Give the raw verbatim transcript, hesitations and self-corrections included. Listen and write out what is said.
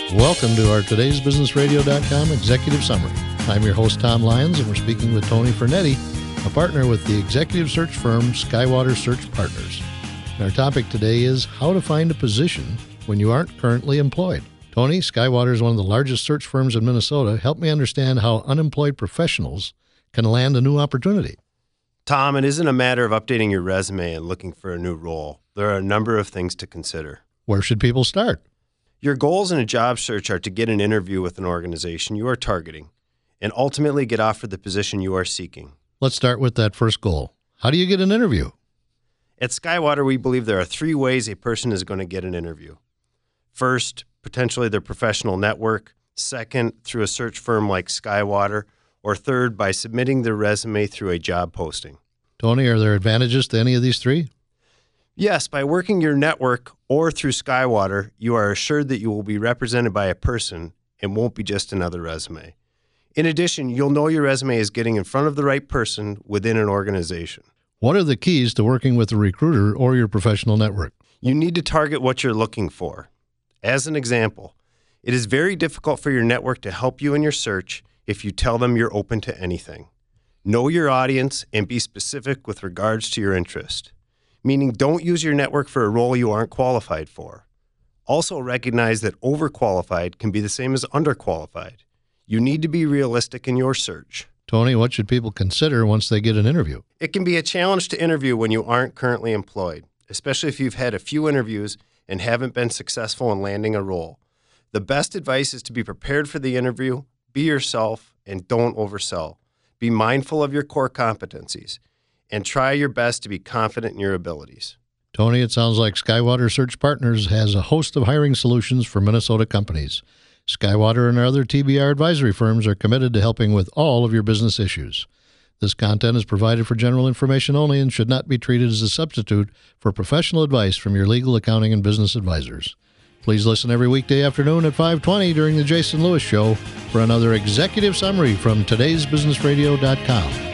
Welcome to our today's business radio dot com Executive Summary. I'm your host, Tom Lyons, and we're speaking with Tony Fernetti, a partner with the executive search firm Skywater Search Partners. And our topic today is how to find a position when you aren't currently employed. Tony, Skywater is one of the largest search firms in Minnesota. Help me understand how unemployed professionals can land a new opportunity. Tom, it isn't a matter of updating your resume and looking for a new role. There are a number of things to consider. Where should people start? Your goals in a job search are to get an interview with an organization you are targeting and ultimately get offered the position you are seeking. Let's start with that first goal. How do you get an interview? At Skywater, we believe there are three ways a person is going to get an interview. First, potentially their professional network. Second, through a search firm like Skywater. Or third, by submitting their resume through a job posting. Tony, are there advantages to any of these three? Yes, by working your network or through Skywater, you are assured that you will be represented by a person and won't be just another resume. In addition, you'll know your resume is getting in front of the right person within an organization. What are the keys to working with a recruiter or your professional network? You need to target what you're looking for. As an example, it is very difficult for your network to help you in your search if you tell them you're open to anything. Know your audience and be specific with regards to your interest. Meaning don't use your network for a role you aren't qualified for. Also recognize that overqualified can be the same as underqualified. You need to be realistic in your search. Tony, what should people consider once they get an interview? It can be a challenge to interview when you aren't currently employed, especially if you've had a few interviews and haven't been successful in landing a role. The best advice is to be prepared for the interview, be yourself, and don't oversell. Be mindful of your core competencies, and try your best to be confident in your abilities. Tony, it sounds like Skywater Search Partners has a host of hiring solutions for Minnesota companies. Skywater and our other T B R advisory firms are committed to helping with all of your business issues. This content is provided for general information only and should not be treated as a substitute for professional advice from your legal, accounting, and business advisors. Please listen every weekday afternoon at five twenty during the Jason Lewis Show for another executive summary from today's business radio dot com.